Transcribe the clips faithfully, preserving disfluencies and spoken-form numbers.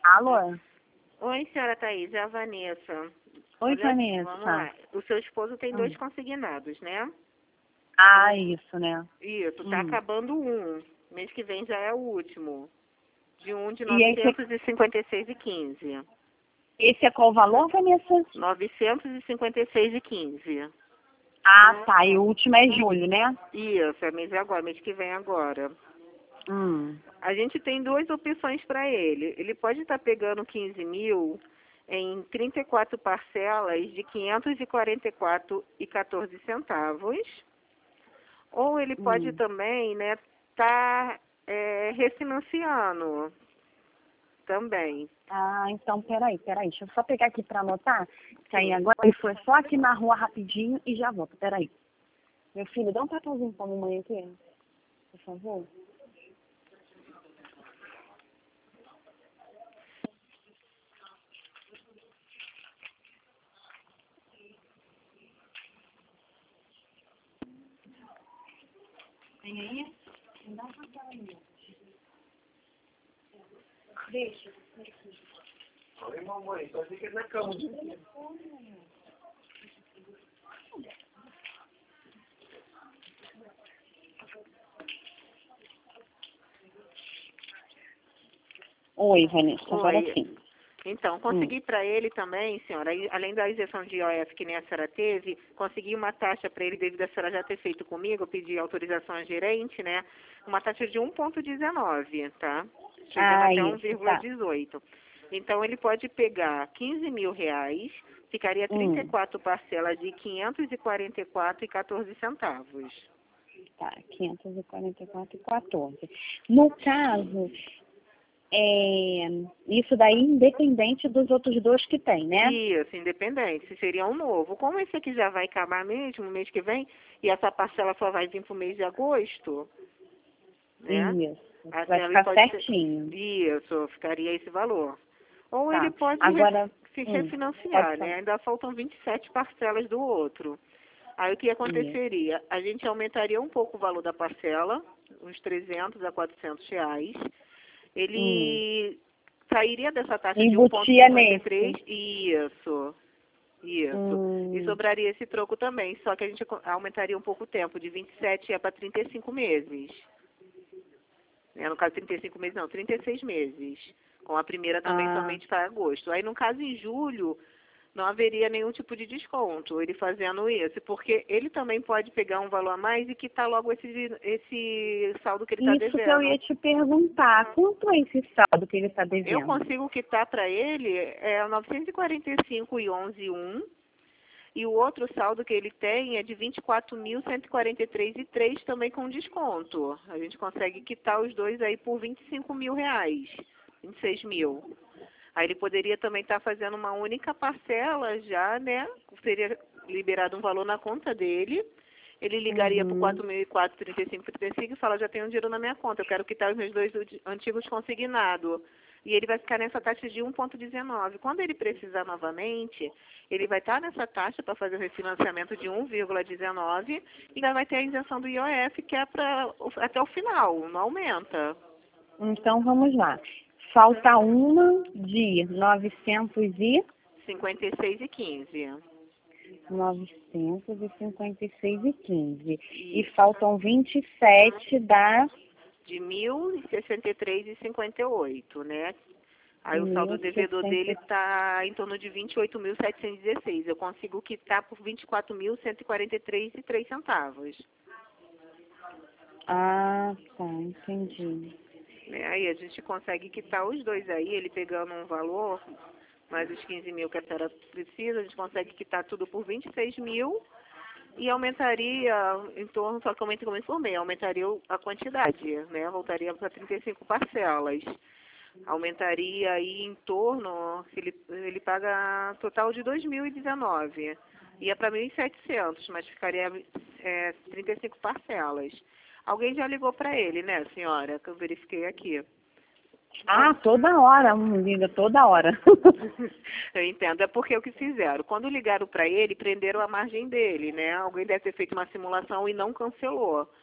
Alô? Oi, senhora Thaís, é a Vanessa. Oi, Olha aqui, vamos lá. Vanessa. O seu esposo tem dois Hum. consignados, né? Ah, isso, né? Isso, tá Hum. acabando um. Mês que vem já é o último. De um de E esse, novecentos e cinquenta e seis e quinze. esse é qual o valor, Vanessa? novecentos e cinquenta e seis e quinze. Ah, tá. E o último é julho, né? Isso, é mês agora, mês que vem agora. Hum. A gente tem duas opções para ele. Ele pode estar pegando quinze mil em trinta e quatro parcelas de quinhentos e quarenta e quatro e quatorze centavos. Ou ele pode Hum. também, né, tá é, refinanciando também. Ah, então, peraí, peraí. Deixa eu só pegar aqui pra anotar. Que aí Sim. agora ele foi só aqui na rua rapidinho e já volto. Peraí. Meu filho, dá um papelzinho pra mamãe aqui, por favor. Tem aí? Me dá um papel aí. Deixa. Oi, mamãe, só fica na cama. Oi, Vanessa, agora Oi. sim. Então, Hum. consegui para ele também, senhora, aí, além da isenção de I O F que nem a senhora teve, consegui uma taxa para ele, devido a senhora já ter feito comigo, eu pedi autorização à gerente, né? Uma taxa de um vírgula dezenove, tá? Chegando Ah, até isso, um vírgula tá. dezoito. Então, ele pode pegar quinze mil reais, ficaria trinta e Hum. quatro parcelas de quinhentos e quarenta e quatro e quatorze centavos. Tá, quinhentos e quarenta e quatro e quatorze. No caso, é, isso daí independente dos outros dois que tem, né? Isso, independente, se seria um novo. Como esse aqui já vai acabar mesmo, mês que vem, e essa parcela só vai vir para o mês de agosto, né? Isso. A Vai senhora ficar pode ser... certinho. Isso, ficaria esse valor. Ou ele Tá. pode re- Agora, se hum, pode refinanciar, né? falar. Ainda faltam vinte e sete parcelas do outro. Aí o que Isso. aconteceria? A gente aumentaria um pouco o valor da parcela, uns trezentos a quatrocentos reais. Hum. Ele sairia dessa taxa de Embutia um vírgula cinquenta e três, nesse. isso, isso. E Hum. sobraria esse troco também, só que a gente co- aumentaria um pouco o tempo, de vinte e sete ia para trinta e cinco meses. Né? No caso, trinta e cinco meses não, trinta e seis meses. Com a primeira também Ah, somente para agosto. Aí, no caso, em julho, não haveria nenhum tipo de desconto, ele fazendo isso, porque ele também pode pegar um valor a mais e quitar logo esse, esse saldo que ele está isso que eu ia devendo. te perguntar. Quanto é esse saldo que ele está Eu devendo? consigo quitar para ele é novecentos e quarenta e cinco e onze um, e o outro saldo que ele tem é de vinte e quatro mil cento e quarenta e três e três também com desconto. A gente consegue quitar os dois aí por vinte e cinco mil reais, vinte e seis mil. Aí ele poderia também estar fazendo uma única parcela já, né? Seria liberado um valor na conta dele. Ele ligaria para o Uhum. quatro mil e quatro, trinta e cinco, trinta e cinco e fala, já tenho um dinheiro na minha conta, eu quero quitar os meus dois udi- antigos consignados. E ele vai ficar nessa taxa de um vírgula dezenove. Quando ele precisar novamente, ele vai estar nessa taxa para fazer o refinanciamento de um vírgula dezenove e ainda vai ter a isenção do I O F, que é pra, até o final, não aumenta. Então vamos lá. Falta uma de novecentos e cinquenta e seis e quinze. novecentos e cinquenta e seis e quinze. E Isso. faltam vinte e sete da De mil e sessenta e três e cinquenta e oito, né? Aí o saldo mil devedor dele sessenta. está em torno de vinte e oito mil setecentos e dezesseis. Eu consigo quitar por vinte e quatro mil cento e quarenta e três e três centavos. Ah, tá, entendi. Né? Aí a gente consegue quitar os dois aí, ele pegando um valor, mais os quinze mil que a senhora precisa, a gente consegue quitar tudo por vinte e seis mil e aumentaria em torno, só que aumenta como eu informei, aumentaria o- a quantidade, né? Voltaria para trinta e cinco parcelas. Aumentaria aí em torno, ele, ele paga total de dois mil e dezenove. Ia para mil e setecentos, mas ficaria é, trinta e cinco parcelas. Alguém já ligou para ele, né, senhora? Que eu verifiquei aqui. Ah, toda hora, um liga toda hora. Eu entendo, é porque o que fizeram? Quando ligaram para ele, prenderam a margem dele, né? Alguém deve ter feito uma simulação e não cancelou.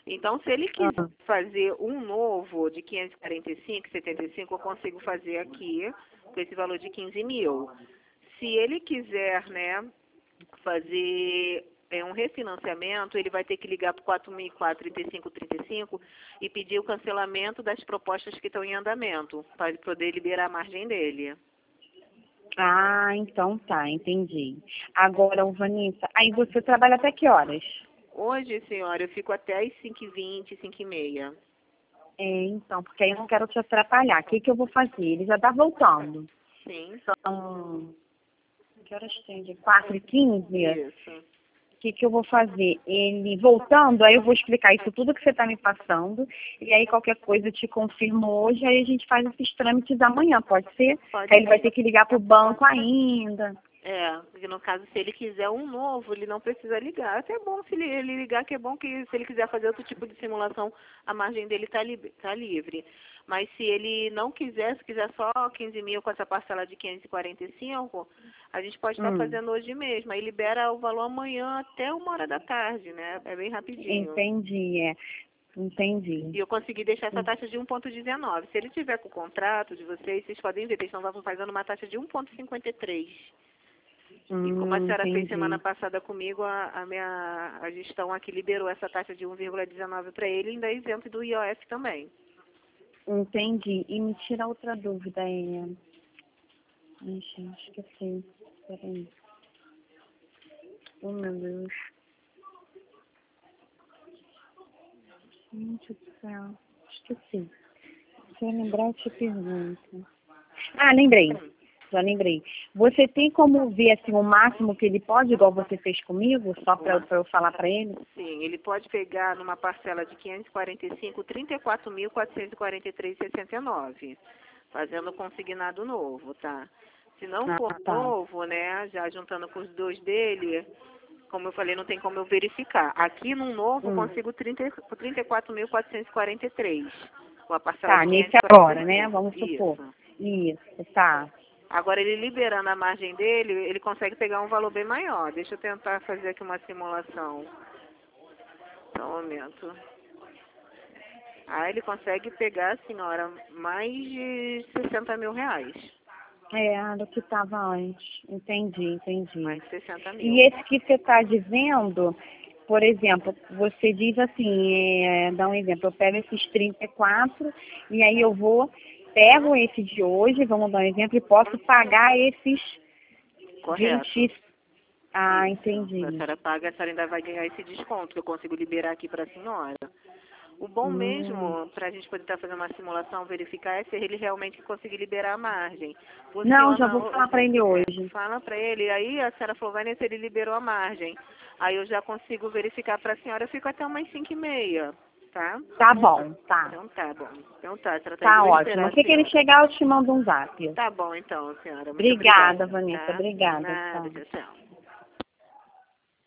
Então, se ele quiser Ah. fazer um novo de quinhentos e quarenta e cinco, setenta e cinco, eu consigo fazer aqui com esse valor de quinze mil. Se ele quiser, né, fazer é, um refinanciamento, ele vai ter que ligar para o quatro mil e quatro, trinta e cinco, trinta e cinco e pedir o cancelamento das propostas que estão em andamento, para poder liberar a margem dele. Ah, então tá, entendi. Agora, ô, Vanessa, aí você trabalha até que horas? Hoje, senhora, eu fico até às cinco e vinte, cinco e meia. É, então, porque aí eu não quero te atrapalhar. O que que eu vou fazer? Ele já tá voltando. Sim, São... Que horas tem? De quatro e quinze? isso. O que que eu vou fazer? Ele voltando, aí eu vou explicar isso tudo que você está me passando, e aí qualquer coisa eu te confirmo hoje, aí a gente faz esses trâmites amanhã, pode ser? Pode Aí ele vai ser. ter que ligar pro banco ainda. É, porque no caso, se ele quiser um novo, ele não precisa ligar. Até é bom se ele, ele ligar, que é bom que se ele quiser fazer outro tipo de simulação, a margem dele está li, tá livre. Mas se ele não quiser, se quiser só quinze mil com essa parcela de quinhentos e quarenta e cinco, a gente pode estar Hum. fazendo hoje mesmo. Aí libera o valor amanhã até uma hora da tarde, né? É bem rapidinho. Entendi, é. Entendi. E eu consegui deixar essa taxa de um vírgula dezenove. Se ele tiver com o contrato de vocês, vocês podem ver, eles estão fazendo uma taxa de um vírgula cinquenta e três. Hum, E como a senhora entendi. fez semana passada comigo, a, a minha a gestão aqui liberou essa taxa de um vírgula dezenove para ele, ainda é isento do I O F também. Entendi. E me tira outra dúvida, é... Ai, gente, esqueci. Peraí. Oh, meu Deus. Gente do céu. Esqueci. Se eu lembrar, eu te pergunto. Ah, lembrei. Já lembrei. Você tem como ver assim o máximo que ele pode, igual você fez comigo, só para eu, eu falar para ele? Sim, ele pode pegar numa parcela de quinhentos e quarenta e cinco, trinta e quatro mil, quatrocentos e quarenta e três reais e sessenta e nove centavos, fazendo consignado novo, tá? Se não Ah, for tá. novo, né, já juntando com os dois dele, como eu falei, não tem como eu verificar. Aqui no novo eu Hum. consigo trinta, trinta e quatro mil, quatrocentos e quarenta e três, com a parcela Tá, de nesse quinhentos e quarenta e cinco. agora, né? Vamos supor. Isso. Isso, tá. Agora, ele liberando a margem dele, ele consegue pegar um valor bem maior. Deixa eu tentar fazer aqui uma simulação. Só um momento. Ah, ele consegue pegar, senhora, mais de sessenta mil reais. É, do que estava antes. Entendi, entendi. Mais de sessenta mil. E esse que você está dizendo, por exemplo, você diz assim, é, dá um exemplo, eu pego esses trinta e quatro e aí eu vou, pego esse de hoje, vamos dar um exemplo, e posso pagar esses Correto. vinte. Ah, Isso. entendi. A senhora paga, a senhora ainda vai ganhar esse desconto que eu consigo liberar aqui para a senhora. O bom Hum. mesmo, para a gente poder estar fazendo uma simulação, verificar, é se ele realmente conseguir liberar a margem. Não, já Funciona, vou falar para ele hoje. fala para ele, aí a senhora falou, vai nesse, ele liberou a margem. Aí eu já consigo verificar para a senhora, eu fico até umas cinco e meia, tá? Tá bom, tá. Então tá bom. Então tá, a senhora tá Tá indo ótimo. esperar a Assim que ele senhora. chegar, eu te mando um zap. Tá bom então, senhora. Muito Obrigada, obrigada, Vanessa. tá? Obrigada. Nada, Tchau. tchau, tchau.